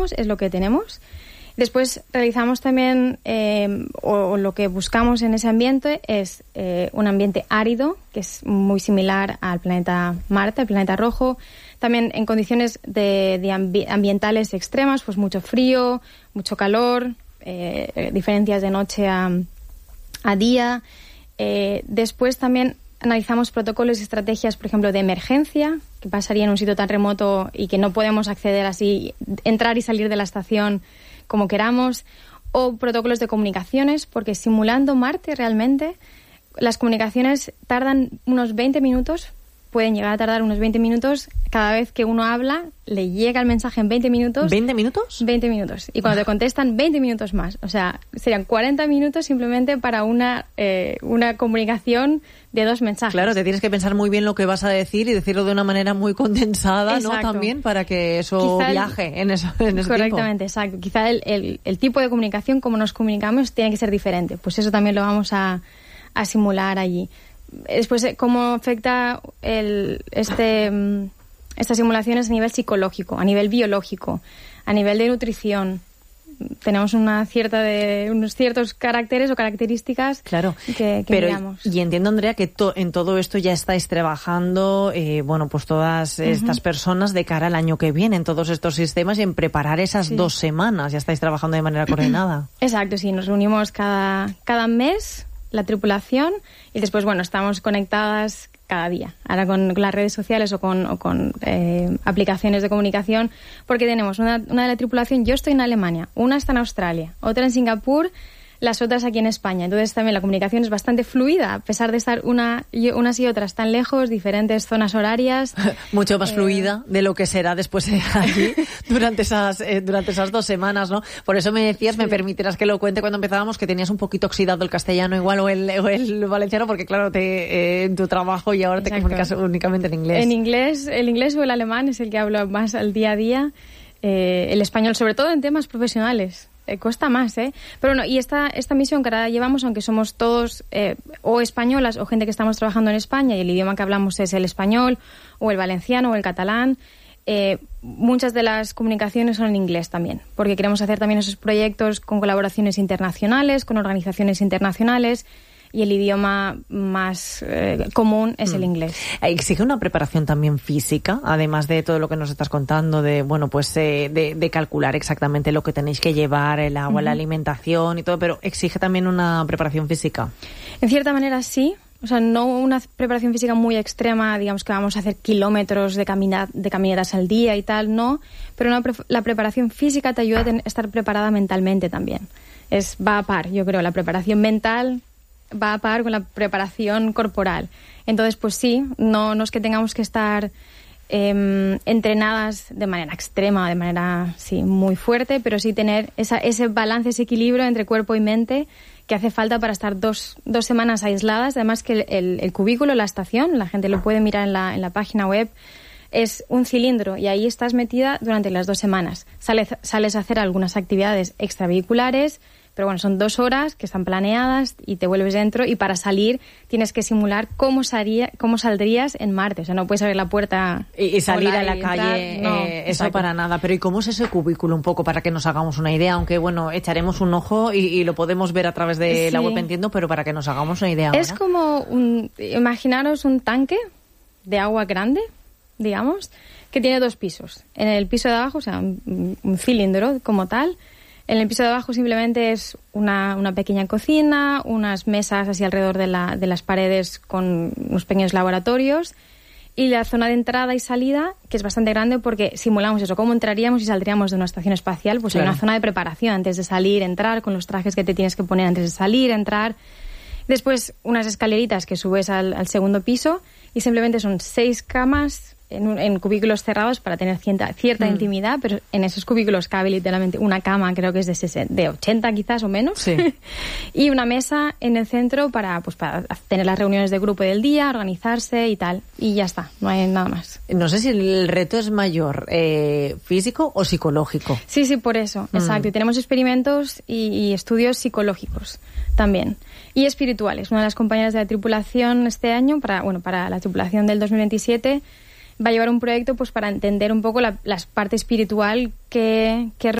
necesitamos es lo que tenemos. Después realizamos también, o lo que buscamos en ese ambiente es un ambiente árido, que es muy similar al planeta Marte, al planeta rojo. También en condiciones ambientales extremas, pues mucho frío, mucho calor, diferencias de noche a día. Después también analizamos protocolos y estrategias, por ejemplo, de emergencia, que pasaría en un sitio tan remoto y que no podemos acceder así, entrar y salir de la estación como queramos, o protocolos de comunicaciones, porque simulando Marte realmente las comunicaciones tardan unos 20 minutos, pueden llegar a tardar unos 20 minutos, cada vez que uno habla le llega el mensaje en 20 minutos. ¿20 minutos? 20 minutos. Y cuando te contestan, 20 minutos más. O sea, serían 40 minutos simplemente para una comunicación de 2 mensajes. Claro, te tienes que pensar muy bien lo que vas a decir y decirlo de una manera muy condensada, exacto, ¿no? También para que eso viaje en ese correctamente, tiempo. exacto. Quizá el tipo de comunicación, como nos comunicamos, tiene que ser diferente. Pues eso también lo vamos a simular allí. Después, cómo afecta estas simulaciones a nivel psicológico, a nivel biológico, a nivel de nutrición. Tenemos unos ciertos caracteres o características, claro, que miramos. Y entiendo, Andrea, que en todo esto ya estáis trabajando, pues todas estas personas de cara al año que viene, en todos estos sistemas y en preparar esas 2 semanas. Ya estáis trabajando de manera coordinada. Exacto, sí. Nos reunimos cada mes, la tripulación, y después, estamos conectadas cada día, ahora con las redes sociales o con aplicaciones de comunicación, porque tenemos una de la tripulación, yo estoy en Alemania, una está en Australia, otra en Singapur, las otras aquí en España. Entonces también la comunicación es bastante fluida, a pesar de estar unas y otras tan lejos, diferentes zonas horarias. Mucho más fluida de lo que será después allí durante esas 2 semanas, ¿no? Por eso me decías, me permitirás que lo cuente cuando empezábamos, que tenías un poquito oxidado el castellano igual o el valenciano, porque claro, en tu trabajo y ahora te comunicas únicamente en inglés. El inglés o el alemán es el que hablo más al día a día. El español, sobre todo en temas profesionales. Cuesta más, ¿eh? Pero bueno, y esta misión que ahora llevamos, aunque somos todos o españolas o gente que estamos trabajando en España y el idioma que hablamos es el español o el valenciano o el catalán, muchas de las comunicaciones son en inglés también, porque queremos hacer también esos proyectos con colaboraciones internacionales, con organizaciones internacionales, y el idioma más común es el inglés. ¿Exige una preparación también física, además de todo lo que nos estás contando, de calcular exactamente lo que tenéis que llevar, el agua, la alimentación y todo, pero exige también una preparación física? En cierta manera sí. O sea, no una preparación física muy extrema, digamos que vamos a hacer kilómetros de caminatas al día y tal, no. Pero la preparación física te ayuda a estar preparada mentalmente también. Va a par, yo creo, la preparación mental va a par con la preparación corporal. Entonces, pues sí, no es que tengamos que estar entrenadas de manera extrema, de manera muy fuerte, pero sí tener ese balance, ese equilibrio entre cuerpo y mente que hace falta para estar dos semanas aisladas. Además que el cubículo, la estación, la gente lo puede mirar en la página web, es un cilindro y ahí estás metida durante las 2 semanas. Sales a hacer algunas actividades extravehiculares, pero son 2 horas que están planeadas y te vuelves dentro, y para salir tienes que simular cómo saldrías en Marte. O sea, no puedes abrir la puerta y salir a la entrar, calle, no, eso exacto. Para nada. Pero ¿y cómo es ese cubículo un poco para que nos hagamos una idea? Aunque echaremos un ojo y lo podemos ver a través de la web, entiendo, pero para que nos hagamos una idea. Es como imaginaros un tanque de agua grande, digamos, que tiene 2 pisos. En el piso de abajo, o sea, un cilindro como tal. En el piso de abajo simplemente es una pequeña cocina, unas mesas así alrededor de las paredes con unos pequeños laboratorios, y la zona de entrada y salida, que es bastante grande porque simulamos eso, cómo entraríamos y saldríamos de una estación espacial. Pues claro, hay una zona de preparación antes de salir, entrar, con los trajes que te tienes que poner antes de salir, entrar. Después unas escaleritas que subes al segundo piso, y simplemente son 6 camas en cubículos cerrados para tener cierta intimidad, pero en esos cubículos cabe literalmente una cama, creo que es de 80 quizás o menos, y una mesa en el centro para tener las reuniones de grupo del día, organizarse y tal, y ya está, no hay nada más. No sé si el reto es mayor, físico o psicológico. Sí, por eso, exacto, y tenemos experimentos y estudios psicológicos también, y espirituales. Una de las compañeras de la tripulación este año, para la tripulación del 2027, va a llevar un proyecto para entender un poco la parte espiritual que